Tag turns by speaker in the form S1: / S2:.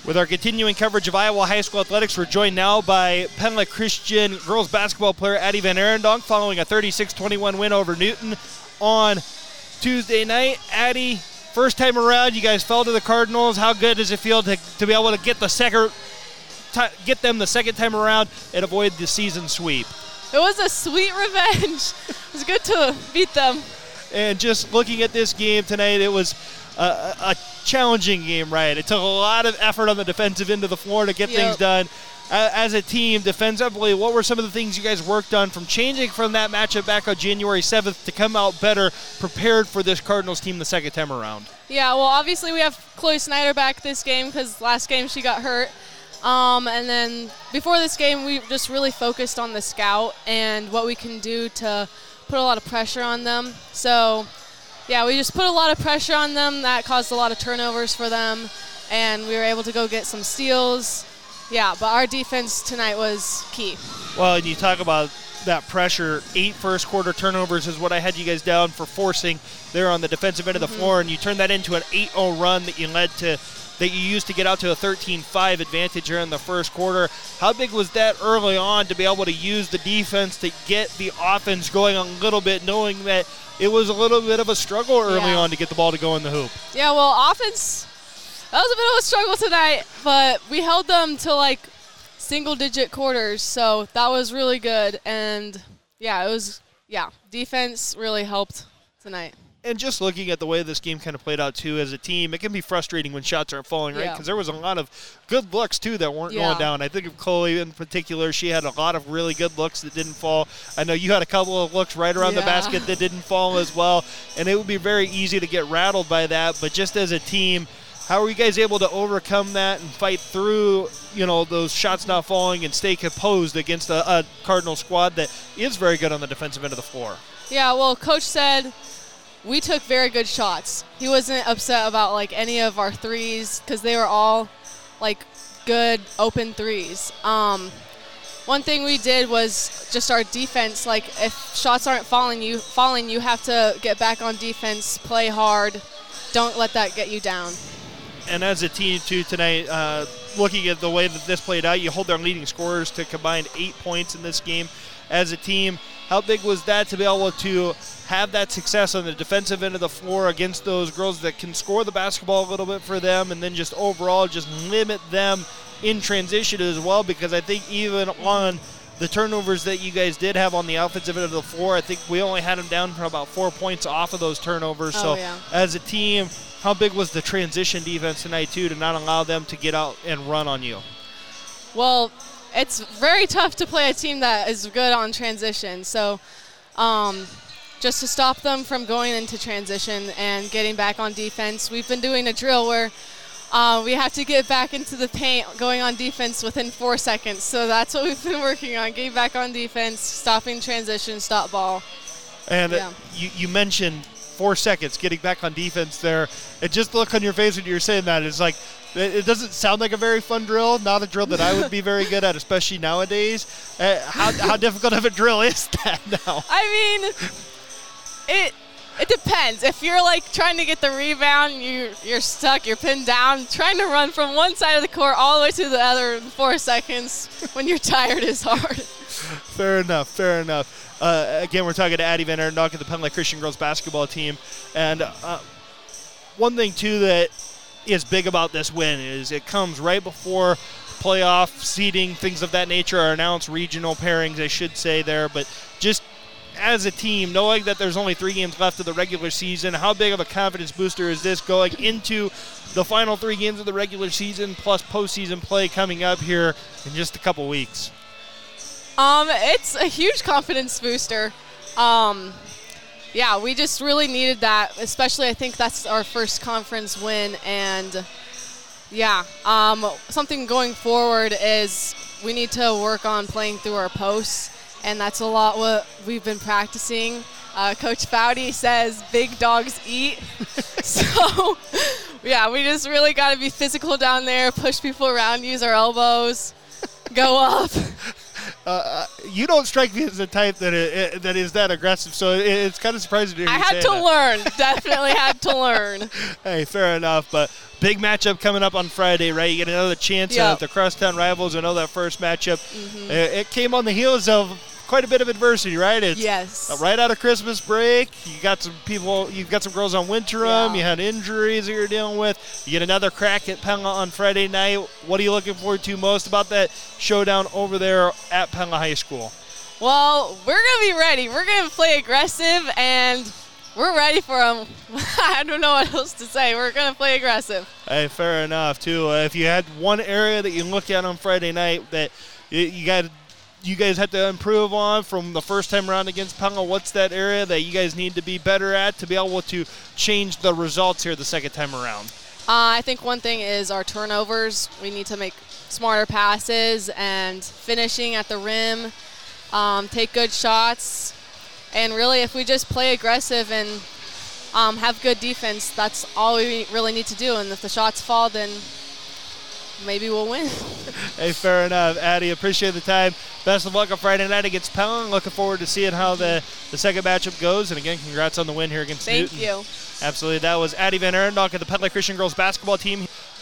S1: With our continuing coverage of Iowa High School athletics, we're joined now by Penla Christian girls basketball player Addie Van Arendonk following a 36-21 win over Newton on Tuesday night. Addie, first time around, you guys fell to the Cardinals. How good does it feel to be able to get them the second time around and avoid the season sweep?
S2: It was a sweet revenge. It was good to beat them.
S1: And just looking at this game tonight, it was a challenging game, right? It took a lot of effort on the defensive end of the floor to get things done. As a team, defensively, what were some of the things you guys worked on from changing from that matchup back on January 7th to come out better prepared for this Cardinals team the second time around?
S2: Yeah, well, obviously we have Chloe Snyder back this game because last game she got hurt. And then before this game, we just really focused on the scout and what we can do to put a lot of pressure on them. So, yeah, we just put a lot of pressure on them. That caused a lot of turnovers for them, and we were able to go get some steals. Yeah, but our defense tonight was key.
S1: Well, and you talk about that pressure, 8 first-quarter turnovers is what I had you guys down for forcing there on the defensive end of the floor, and you turned that into an 8-0 run that you used to get out to a 13-5 advantage here in the first quarter. How big was that early on to be able to use the defense to get the offense going a little bit, knowing that it was a little bit of a struggle early on to get the ball to go in the hoop?
S2: Yeah, well, offense, that was a bit of a struggle tonight, but we held them to like single-digit quarters, so that was really good. And, defense really helped tonight.
S1: And just looking at the way this game kind of played out, too, as a team, it can be frustrating when shots aren't falling, right? Because there was a lot of good looks, too, that weren't going down. I think of Chloe in particular. She had a lot of really good looks that didn't fall. I know you had a couple of looks right around the basket that didn't fall as well. And it would be very easy to get rattled by that. But just as a team, how are you guys able to overcome that and fight through, those shots not falling and stay composed against a Cardinal squad that is very good on the defensive end of the floor?
S2: Yeah, well, Coach said we took very good shots. He wasn't upset about, any of our threes because they were all, good open threes. One thing we did was just our defense. If shots aren't falling, you have to get back on defense, play hard. Don't let that get you down.
S1: And as a team, too, tonight, looking at the way that this played out, you hold their leading scorers to combined 8 points in this game. As a team, how big was that to be able to have that success on the defensive end of the floor against those girls that can score the basketball a little bit for them and then just overall just limit them in transition as well? Because I think even on the turnovers that you guys did have on the offensive end of the floor, I think we only had them down for about 4 points off of those turnovers. As a team, how big was the transition defense tonight, too, to not allow them to get out and run on you?
S2: Well, it's very tough to play a team that is good on transition. So just to stop them from going into transition and getting back on defense, we've been doing a drill where we have to get back into the paint going on defense within 4 seconds. So that's what we've been working on, getting back on defense, stopping transition, stop ball.
S1: And you mentioned 4 seconds getting back on defense there. And just the look on your face when you're saying that, it's like, it doesn't sound like a very fun drill, not a drill that I would be very good at, especially nowadays. How difficult of a drill is that now?
S2: I mean, it depends. If you're trying to get the rebound, you're stuck, you're pinned down, trying to run from one side of the court all the way to the other in 4 seconds when you're tired is hard.
S1: Fair enough. Again, we're talking to Addie Van Arendonk of the Penla Christian girls basketball team. And one thing, too, that is big about this win is it comes right before playoff seeding, things of that nature are announced, regional pairings, I should say there. But just as a team, knowing that there's only 3 games left of the regular season, how big of a confidence booster is this going into the final 3 games of the regular season plus postseason play coming up here in just a couple weeks?
S2: It's a huge confidence booster. We just really needed that, especially I think that's our first conference win. And, something going forward is we need to work on playing through our posts, and that's a lot what we've been practicing. Coach Foudy says big dogs eat. So, we just really got to be physical down there, push people around, use our elbows, go up.
S1: You don't strike me as the type that is that aggressive, so it's kind of surprising to hear
S2: I
S1: you
S2: had
S1: say
S2: to
S1: that.
S2: learn. Definitely had to learn.
S1: Hey, fair enough, but big matchup coming up on Friday, right? You get another chance at the crosstown rivals. I know that first matchup. It came on the heels of quite a bit of adversity, right? It's
S2: Yes.
S1: right out of Christmas break. You got some people, you've got some girls on winterim.
S2: Yeah.
S1: You had injuries that you're dealing with. You get another crack at Pella on Friday night. What are you looking forward to most about that showdown over there at Pella High School?
S2: Well, we're going to be ready. We're going to play aggressive, and we're ready for them. I don't know what else to say. We're going to play aggressive.
S1: Hey, fair enough, too. If you had one area that you look at on Friday night that you guys have to improve on from the first time around against Pella, what's that area that you guys need to be better at to be able to change the results here the second time around?
S2: I think one thing is our turnovers. We need to make smarter passes and finishing at the rim, take good shots. And really, if we just play aggressive and have good defense, that's all we really need to do. And if the shots fall, then maybe we'll win.
S1: Hey, fair enough. Addie, appreciate the time. Best of luck on Friday night against Pella. Looking forward to seeing how the second matchup goes. And again, congrats on the win here against Newton.
S2: Thank you.
S1: Absolutely. That was Addie Van Arendonk of the Pettler Christian Girls Basketball Team.